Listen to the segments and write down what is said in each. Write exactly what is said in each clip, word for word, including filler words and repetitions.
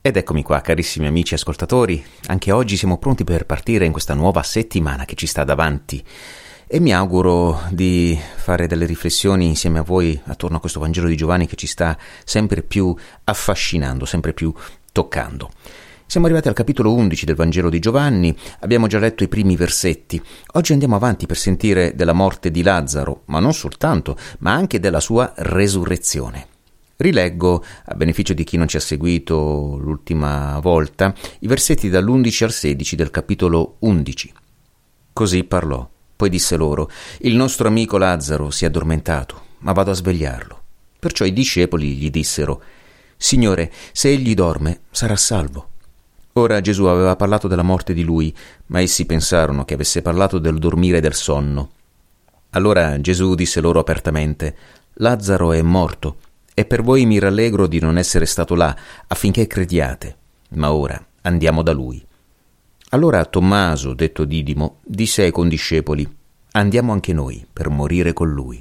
Ed eccomi qua, carissimi amici ascoltatori, anche oggi siamo pronti per partire in questa nuova settimana che ci sta davanti e mi auguro di fare delle riflessioni insieme a voi attorno a questo Vangelo di Giovanni che ci sta sempre più affascinando, sempre più toccando. Siamo arrivati al capitolo undici del Vangelo di Giovanni, abbiamo già letto i primi versetti. Oggi andiamo avanti per sentire della morte di Lazzaro, ma non soltanto, ma anche della sua resurrezione. Rileggo, a beneficio di chi non ci ha seguito l'ultima volta, i versetti dall'undici al sedici del capitolo undici. Così parlò, poi disse loro: «Il nostro amico Lazzaro si è addormentato, ma vado a svegliarlo». Perciò i discepoli gli dissero: «Signore, se egli dorme, sarà salvo». Ora Gesù aveva parlato della morte di lui, ma essi pensarono che avesse parlato del dormire e del sonno. Allora Gesù disse loro apertamente: «Lazzaro è morto, e per voi mi rallegro di non essere stato là, affinché crediate. Ma ora andiamo da lui». Allora Tommaso, detto Didimo, disse ai condiscepoli: «Andiamo anche noi per morire con lui».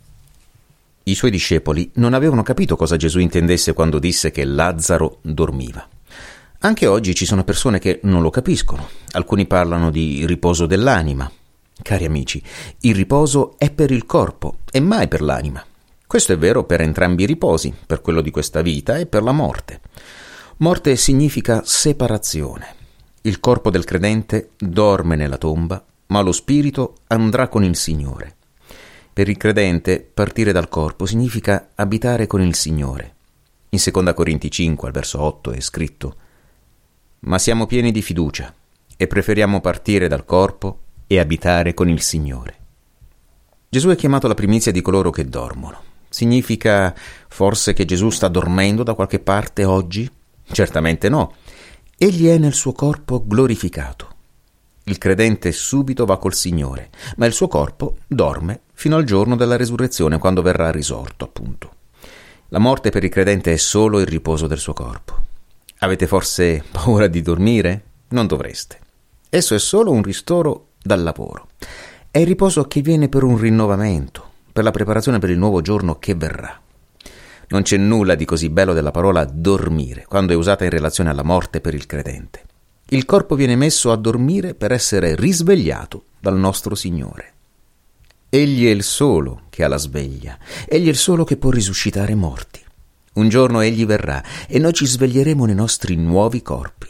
I suoi discepoli non avevano capito cosa Gesù intendesse quando disse che Lazzaro dormiva. Anche oggi ci sono persone che non lo capiscono. Alcuni parlano di riposo dell'anima. Cari amici, il riposo è per il corpo e mai per l'anima. Questo è vero per entrambi i riposi, per quello di questa vita e per la morte. Morte significa separazione. Il corpo del credente dorme nella tomba, ma lo spirito andrà con il Signore. Per il credente partire dal corpo significa abitare con il Signore. In seconda Corinti cinque, al verso otto, è scritto: «Ma siamo pieni di fiducia e preferiamo partire dal corpo e abitare con il Signore». Gesù è chiamato la primizia di coloro che dormono. Significa forse che Gesù sta dormendo da qualche parte oggi? Certamente no. Egli è nel suo corpo glorificato. Il credente subito va col Signore, ma il suo corpo dorme fino al giorno della resurrezione, quando verrà risorto, appunto. La morte per il credente è solo il riposo del suo corpo. Avete forse paura di dormire? Non dovreste. Esso è solo un ristoro dal lavoro. È il riposo che viene per un rinnovamento, per la preparazione per il nuovo giorno che verrà. Non c'è nulla di così bello della parola dormire, quando è usata in relazione alla morte per il credente. Il corpo viene messo a dormire per essere risvegliato dal nostro Signore. Egli è il solo che ha la sveglia, egli è il solo che può risuscitare morti. Un giorno egli verrà e noi ci sveglieremo nei nostri nuovi corpi.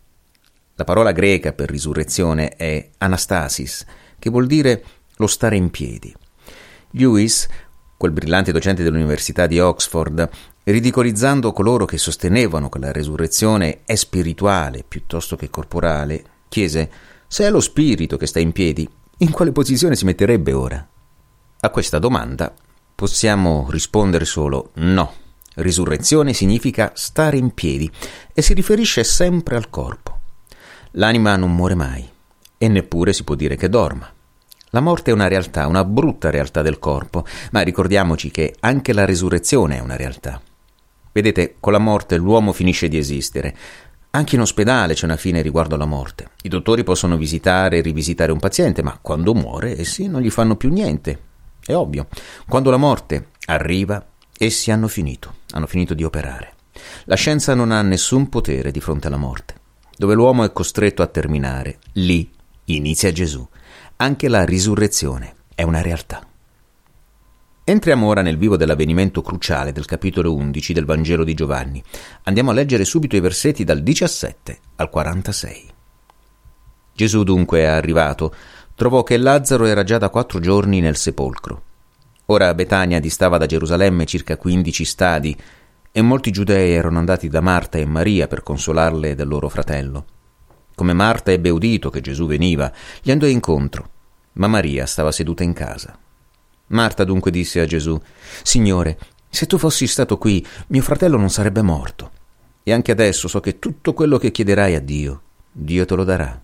La parola greca per risurrezione è anastasis, che vuol dire lo stare in piedi. Lewis, quel brillante docente dell'Università di Oxford, ridicolizzando coloro che sostenevano che la resurrezione è spirituale piuttosto che corporale, chiese: se è lo spirito che sta in piedi, in quale posizione si metterebbe ora? A questa domanda possiamo rispondere solo no. Risurrezione significa stare in piedi e si riferisce sempre al corpo. L'anima non muore mai e neppure si può dire che dorma. La morte è una realtà, una brutta realtà del corpo, ma ricordiamoci che anche la resurrezione è una realtà. Vedete, con la morte l'uomo finisce di esistere. Anche in ospedale c'è una fine riguardo alla morte. I dottori possono visitare e rivisitare un paziente, ma quando muore essi non gli fanno più niente. È ovvio. Quando la morte arriva, essi hanno finito, hanno finito di operare. La scienza non ha nessun potere di fronte alla morte. Dove l'uomo è costretto a terminare, lì inizia Gesù. Anche la risurrezione è una realtà. Entriamo ora nel vivo dell'avvenimento cruciale del capitolo undici del Vangelo di Giovanni. Andiamo a leggere subito i versetti dal diciassette al quarantasei. Gesù dunque è arrivato, trovò che Lazzaro era già da quattro giorni nel sepolcro. Ora Betania distava da Gerusalemme circa quindici stadi, e molti giudei erano andati da Marta e Maria per consolarle del loro fratello. Come Marta ebbe udito che Gesù veniva, gli andò incontro, ma Maria stava seduta in casa. Marta dunque disse a Gesù: «Signore, se tu fossi stato qui, mio fratello non sarebbe morto. E anche adesso so che tutto quello che chiederai a Dio, Dio te lo darà».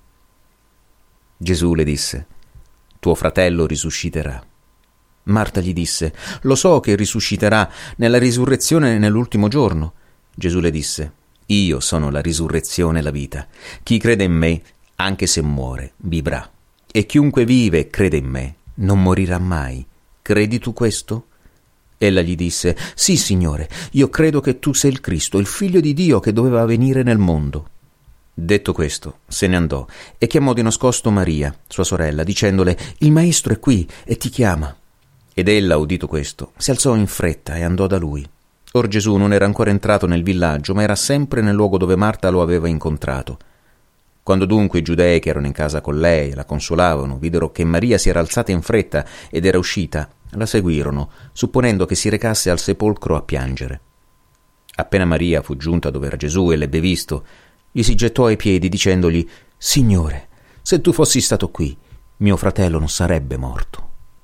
Gesù le disse: «Tuo fratello risusciterà». Marta gli disse: «Lo so che risusciterà nella risurrezione nell'ultimo giorno». Gesù le disse: «Io sono la risurrezione e la vita. Chi crede in me, anche se muore, vivrà. E chiunque vive e crede in me, non morirà mai. Credi tu questo?» Ella gli disse: «Sì, Signore, io credo che tu sei il Cristo, il Figlio di Dio che doveva venire nel mondo». Detto questo, se ne andò e chiamò di nascosto Maria, sua sorella, dicendole: «Il Maestro è qui e ti chiama». Ed ella, udito questo, si alzò in fretta e andò da lui. Or Gesù non era ancora entrato nel villaggio, ma era sempre nel luogo dove Marta lo aveva incontrato. Quando dunque i giudei che erano in casa con lei e la consolavano videro che Maria si era alzata in fretta ed era uscita, la seguirono, supponendo che si recasse al sepolcro a piangere. Appena Maria fu giunta dove era Gesù e l'ebbe visto, gli si gettò ai piedi dicendogli: «Signore, se tu fossi stato qui, mio fratello non sarebbe morto».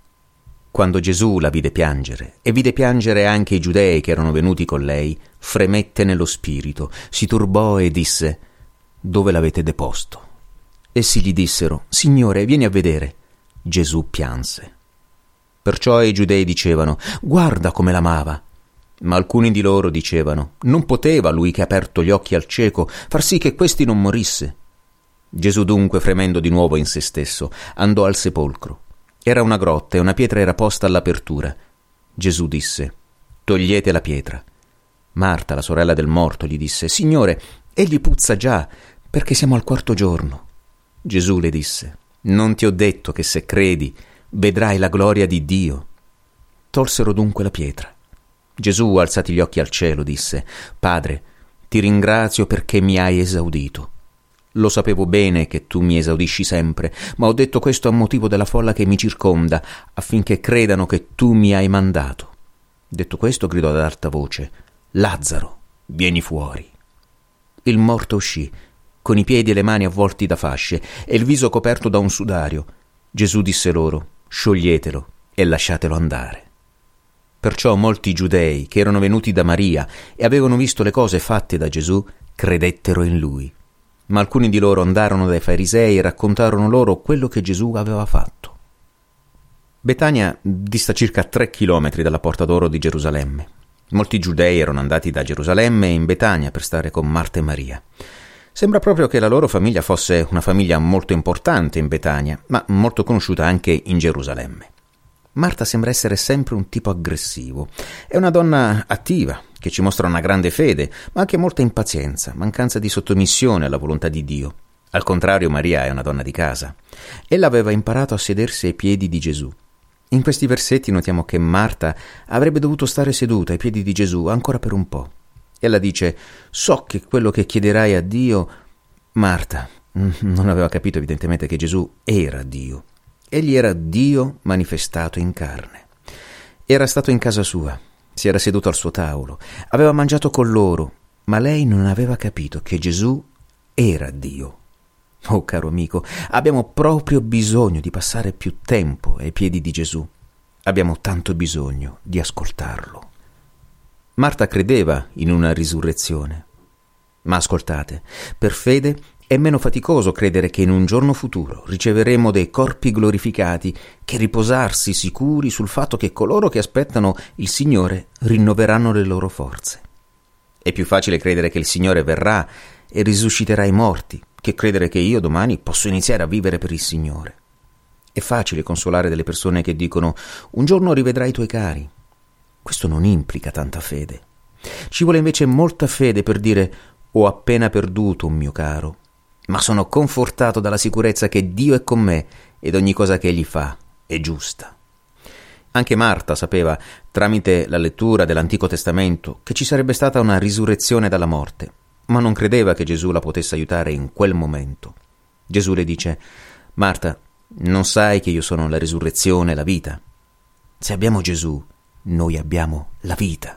Quando Gesù la vide piangere, e vide piangere anche i giudei che erano venuti con lei, fremette nello spirito, si turbò e disse: «Dove l'avete deposto?» Essi gli dissero: «Signore, vieni a vedere». Gesù pianse. Perciò i giudei dicevano: «Guarda come l'amava». Ma alcuni di loro dicevano: «Non poteva lui che ha aperto gli occhi al cieco far sì che questi non morisse». Gesù dunque, fremendo di nuovo in se stesso, andò al sepolcro. Era una grotta e una pietra era posta all'apertura. Gesù disse: «Togliete la pietra». Marta, la sorella del morto, gli disse: «Signore, egli puzza già, perché siamo al quarto giorno». Gesù le disse: «Non ti ho detto che se credi vedrai la gloria di Dio?» Tolsero dunque la pietra. Gesù, alzati gli occhi al cielo, disse: «Padre, ti ringrazio perché mi hai esaudito. Lo sapevo bene che tu mi esaudisci sempre, ma ho detto questo a motivo della folla che mi circonda, affinché credano che tu mi hai mandato». Detto questo, gridò ad alta voce: «Lazzaro, vieni fuori». Il morto uscì, con i piedi e le mani avvolti da fasce e il viso coperto da un sudario. Gesù disse loro: «Scioglietelo e lasciatelo andare». Perciò molti giudei che erano venuti da Maria e avevano visto le cose fatte da Gesù credettero in lui. Ma alcuni di loro andarono dai farisei e raccontarono loro quello che Gesù aveva fatto. Betania dista circa tre chilometri dalla Porta d'Oro di Gerusalemme. Molti giudei erano andati da Gerusalemme in Betania per stare con Marta e Maria. Sembra proprio che la loro famiglia fosse una famiglia molto importante in Betania, ma molto conosciuta anche in Gerusalemme. Marta sembra essere sempre un tipo aggressivo. È una donna attiva, che ci mostra una grande fede, ma anche molta impazienza, mancanza di sottomissione alla volontà di Dio. Al contrario, Maria è una donna di casa. Ella aveva imparato a sedersi ai piedi di Gesù. In questi versetti notiamo che Marta avrebbe dovuto stare seduta ai piedi di Gesù ancora per un po'. Ella dice: «So che quello che chiederai a Dio...» Marta non aveva capito evidentemente che Gesù era Dio. Egli era Dio manifestato in carne. Era stato in casa sua, si era seduto al suo tavolo, aveva mangiato con loro, ma lei non aveva capito che Gesù era Dio. Oh, caro amico, abbiamo proprio bisogno di passare più tempo ai piedi di Gesù. Abbiamo tanto bisogno di ascoltarlo. Marta credeva in una risurrezione. Ma ascoltate, per fede è meno faticoso credere che in un giorno futuro riceveremo dei corpi glorificati che riposarsi sicuri sul fatto che coloro che aspettano il Signore rinnoveranno le loro forze. È più facile credere che il Signore verrà e risusciterà i morti che credere che io domani posso iniziare a vivere per il Signore. È facile consolare delle persone che dicono: «Un giorno rivedrai i tuoi cari». Questo non implica tanta fede. Ci vuole invece molta fede per dire: «Ho appena perduto un mio caro, ma sono confortato dalla sicurezza che Dio è con me ed ogni cosa che Egli fa è giusta». Anche Marta sapeva, tramite la lettura dell'Antico Testamento, che ci sarebbe stata una risurrezione dalla morte, ma non credeva che Gesù la potesse aiutare in quel momento. Gesù le dice: «Marta, non sai che io sono la risurrezione e la vita? Se abbiamo Gesù, noi abbiamo la vita.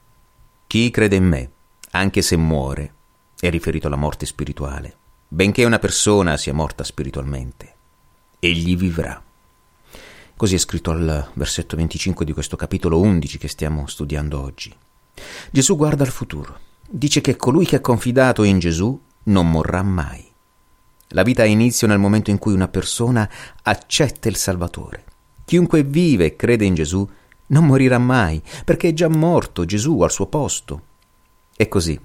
Chi crede in me, anche se muore», è riferito alla morte spirituale, benché una persona sia morta spiritualmente, egli vivrà. Così è scritto al versetto venticinque di questo capitolo undici che stiamo studiando oggi. Gesù guarda al futuro. Dice che colui che ha confidato in Gesù non morrà mai. La vita ha inizio nel momento in cui una persona accetta il Salvatore. Chiunque vive e crede in Gesù non morirà mai, perché è già morto Gesù al suo posto. È così.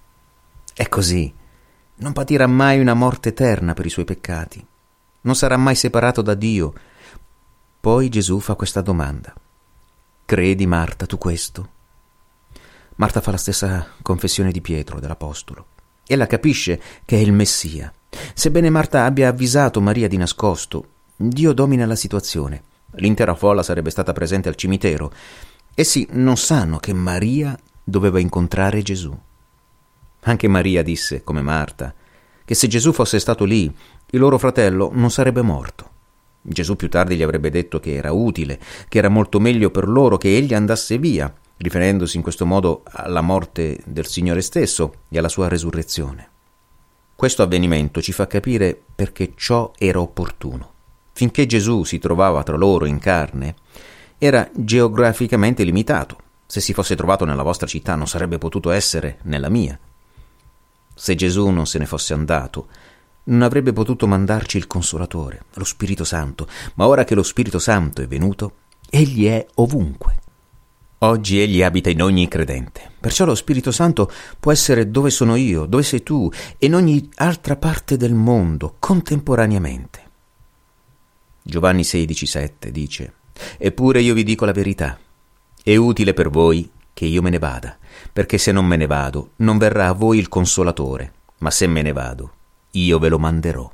È così. Non patirà mai una morte eterna per i suoi peccati. Non sarà mai separato da Dio. Poi Gesù fa questa domanda: Credi, Marta, tu questo? Marta fa la stessa confessione di Pietro, dell'Apostolo. Ella capisce che è il Messia. Sebbene Marta abbia avvisato Maria di nascosto, Dio domina la situazione. L'intera folla sarebbe stata presente al cimitero. Essi non sanno che Maria doveva incontrare Gesù. Anche Maria disse, come Marta, che se Gesù fosse stato lì, il loro fratello non sarebbe morto. Gesù più tardi gli avrebbe detto che era utile, che era molto meglio per loro che egli andasse via, riferendosi in questo modo alla morte del Signore stesso e alla sua resurrezione. Questo avvenimento ci fa capire perché ciò era opportuno. Finché Gesù si trovava tra loro in carne, era geograficamente limitato. Se si fosse trovato nella vostra città non sarebbe potuto essere nella mia. Se Gesù non se ne fosse andato, non avrebbe potuto mandarci il Consolatore, lo Spirito Santo, ma ora che lo Spirito Santo è venuto, egli è ovunque. Oggi egli abita in ogni credente, perciò lo Spirito Santo può essere dove sono io, dove sei tu, e in ogni altra parte del mondo, contemporaneamente. Giovanni sedici sette dice: «Eppure io vi dico la verità, è utile per voi che io me ne vada, perché se non me ne vado, non verrà a voi il Consolatore, ma se me ne vado, io ve lo manderò».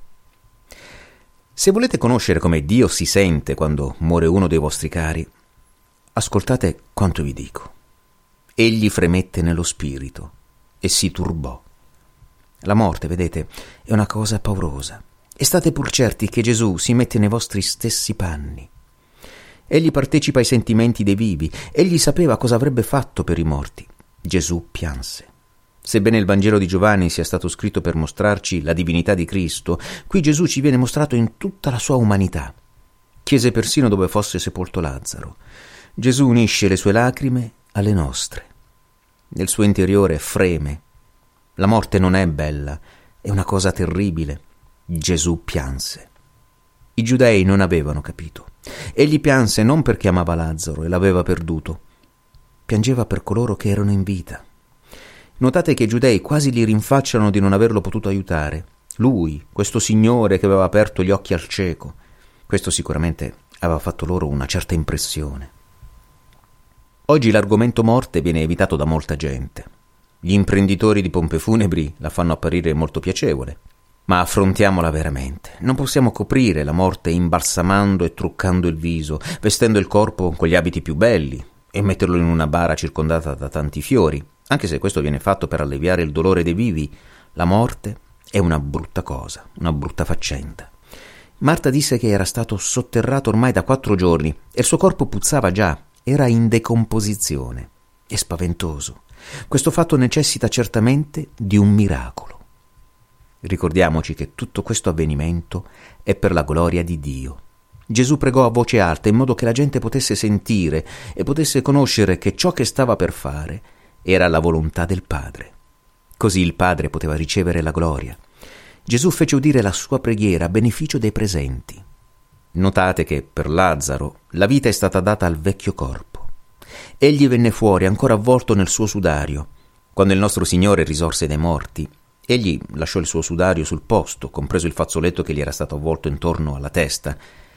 Se volete conoscere come Dio si sente quando muore uno dei vostri cari, ascoltate quanto vi dico. Egli fremette nello spirito e si turbò. La morte, vedete, è una cosa paurosa. E state pur certi che Gesù si mette nei vostri stessi panni. Egli partecipa ai sentimenti dei vivi. Egli sapeva cosa avrebbe fatto per i morti. Gesù pianse. Sebbene il Vangelo di Giovanni sia stato scritto per mostrarci la divinità di Cristo, qui Gesù ci viene mostrato in tutta la sua umanità. Chiese persino dove fosse sepolto Lazzaro. Gesù unisce le sue lacrime alle nostre. Nel suo interiore freme. La morte non è bella, è una cosa terribile. Gesù pianse. I giudei non avevano capito. Egli pianse non perché amava Lazzaro e l'aveva perduto. Piangeva per coloro che erano in vita. Notate che i giudei quasi gli rinfacciano di non averlo potuto aiutare. Lui, questo signore che aveva aperto gli occhi al cieco. Questo sicuramente aveva fatto loro una certa impressione. Oggi l'argomento morte viene evitato da molta gente. Gli imprenditori di pompe funebri la fanno apparire molto piacevole. Ma affrontiamola veramente. Non possiamo coprire la morte imbalsamando e truccando il viso, vestendo il corpo con gli abiti più belli e metterlo in una bara circondata da tanti fiori. Anche se questo viene fatto per alleviare il dolore dei vivi, la morte è una brutta cosa, una brutta faccenda. Marta disse che era stato sotterrato ormai da quattro giorni e il suo corpo puzzava già, era in decomposizione. È spaventoso. Questo fatto necessita certamente di un miracolo. Ricordiamoci che tutto questo avvenimento è per la gloria di Dio. Gesù pregò a voce alta in modo che la gente potesse sentire e potesse conoscere che ciò che stava per fare era la volontà del Padre. Così il Padre poteva ricevere la gloria. Gesù fece udire la sua preghiera a beneficio dei presenti. Notate che per Lazzaro la vita è stata data al vecchio corpo. Egli venne fuori ancora avvolto nel suo sudario. Quando il nostro Signore risorse dai morti, egli lasciò il suo sudario sul posto, compreso il fazzoletto che gli era stato avvolto intorno alla testa.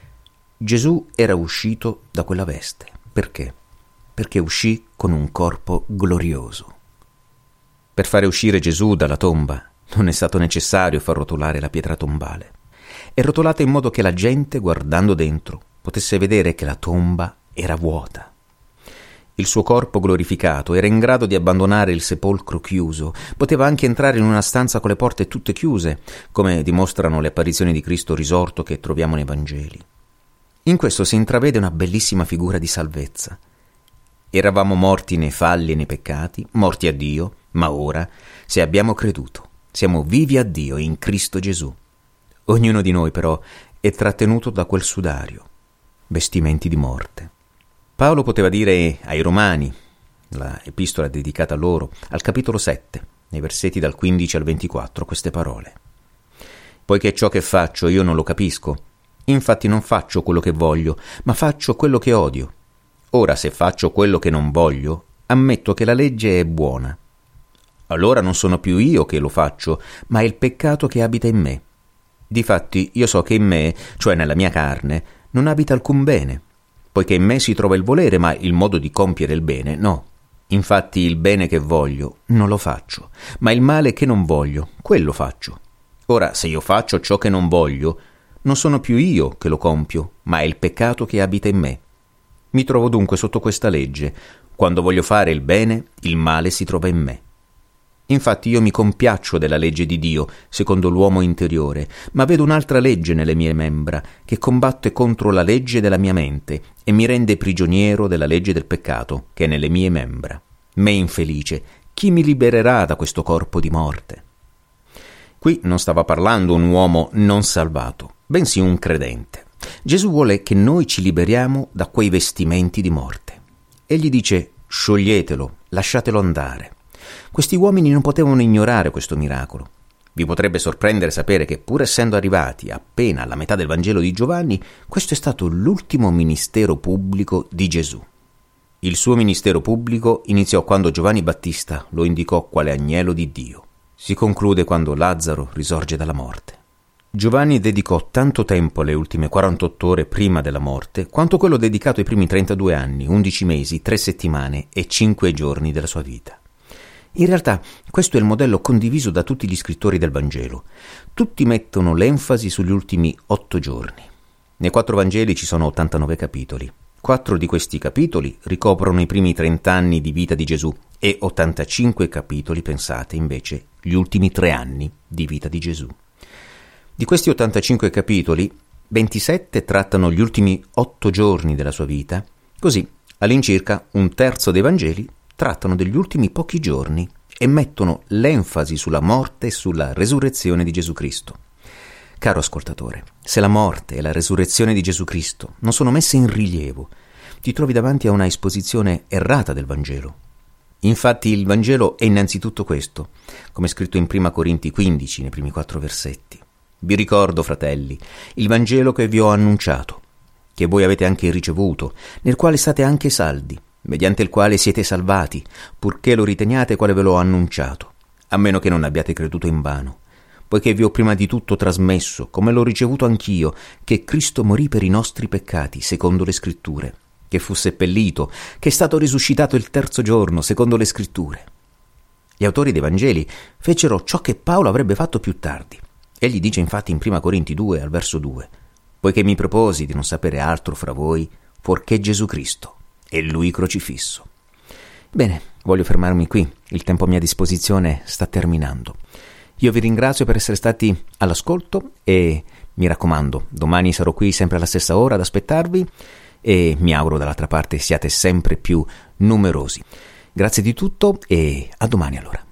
Gesù era uscito da quella veste. Perché? Perché uscì con un corpo glorioso. Per fare uscire Gesù dalla tomba non è stato necessario far rotolare la pietra tombale. È rotolata in modo che la gente, guardando dentro, potesse vedere che la tomba era vuota. Il suo corpo glorificato era in grado di abbandonare il sepolcro chiuso, poteva anche entrare in una stanza con le porte tutte chiuse, come dimostrano le apparizioni di Cristo risorto che troviamo nei Vangeli. In questo si intravede una bellissima figura di salvezza. Eravamo morti nei falli e nei peccati, morti a Dio, ma ora, se abbiamo creduto, siamo vivi a Dio in Cristo Gesù. Ognuno di noi, però, è trattenuto da quel sudario, vestimenti di morte. Paolo poteva dire ai Romani, la epistola dedicata a loro, al capitolo sette, nei versetti dal quindici al ventiquattro, queste parole. Poiché ciò che faccio io non lo capisco, infatti non faccio quello che voglio, ma faccio quello che odio. Ora, se faccio quello che non voglio, ammetto che la legge è buona. Allora non sono più io che lo faccio, ma è il peccato che abita in me. Difatti io so che in me, cioè nella mia carne, non abita alcun bene, poiché in me si trova il volere, ma il modo di compiere il bene no. Infatti il bene che voglio non lo faccio, ma il male che non voglio, quello faccio. Ora, se io faccio ciò che non voglio, non sono più io che lo compio, ma è il peccato che abita in me. Mi trovo dunque sotto questa legge: quando voglio fare il bene, il male si trova in me. Infatti io mi compiaccio della legge di Dio, secondo l'uomo interiore, ma vedo un'altra legge nelle mie membra, che combatte contro la legge della mia mente e mi rende prigioniero della legge del peccato, che è nelle mie membra. Me infelice, chi mi libererà da questo corpo di morte? Qui non stava parlando un uomo non salvato, bensì un credente. Gesù vuole che noi ci liberiamo da quei vestimenti di morte. Egli dice: scioglietelo, lasciatelo andare. Questi uomini non potevano ignorare questo miracolo. Vi potrebbe sorprendere sapere che, pur essendo arrivati appena alla metà del Vangelo di Giovanni, questo è stato l'ultimo ministero pubblico di Gesù. Il suo ministero pubblico iniziò quando Giovanni Battista lo indicò quale agnello di Dio. Si conclude quando Lazzaro risorge dalla morte. Giovanni dedicò tanto tempo alle ultime quarantotto ore prima della morte, quanto quello dedicato ai primi trentadue anni, undici mesi, tre settimane e cinque giorni della sua vita. In realtà questo è il modello condiviso da tutti gli scrittori del Vangelo. Tutti mettono l'enfasi sugli ultimi otto giorni. Nei quattro Vangeli ci sono ottantanove capitoli. Quattro di questi capitoli ricoprono i primi trent'anni di vita di Gesù e ottantacinque capitoli, pensate, invece, gli ultimi tre anni di vita di Gesù. Di questi ottantacinque capitoli, ventisette trattano gli ultimi otto giorni della sua vita, così all'incirca un terzo dei Vangeli trattano degli ultimi pochi giorni e mettono l'enfasi sulla morte e sulla resurrezione di Gesù Cristo. Caro ascoltatore, se la morte e la resurrezione di Gesù Cristo non sono messe in rilievo, ti trovi davanti a una esposizione errata del Vangelo. Infatti il Vangelo è innanzitutto questo, come è scritto in prima Corinti quindici, nei primi quattro versetti. Vi ricordo, fratelli, il Vangelo che vi ho annunciato, che voi avete anche ricevuto, nel quale state anche saldi, mediante il quale siete salvati, purché lo riteniate quale ve l'ho annunciato, a meno che non abbiate creduto invano, poiché vi ho prima di tutto trasmesso, come l'ho ricevuto anch'io, che Cristo morì per i nostri peccati, secondo le Scritture, che fu seppellito, che è stato risuscitato il terzo giorno, secondo le Scritture. Gli autori dei Vangeli fecero ciò che Paolo avrebbe fatto più tardi. Egli dice infatti in prima Corinti due, al verso due, «Poiché mi proposi di non sapere altro fra voi, fuorché Gesù Cristo, e Lui crocifisso». Bene, voglio fermarmi qui, il tempo a mia disposizione sta terminando. Io vi ringrazio per essere stati all'ascolto e mi raccomando, domani sarò qui sempre alla stessa ora ad aspettarvi e mi auguro dall'altra parte siate sempre più numerosi. Grazie di tutto e a domani allora.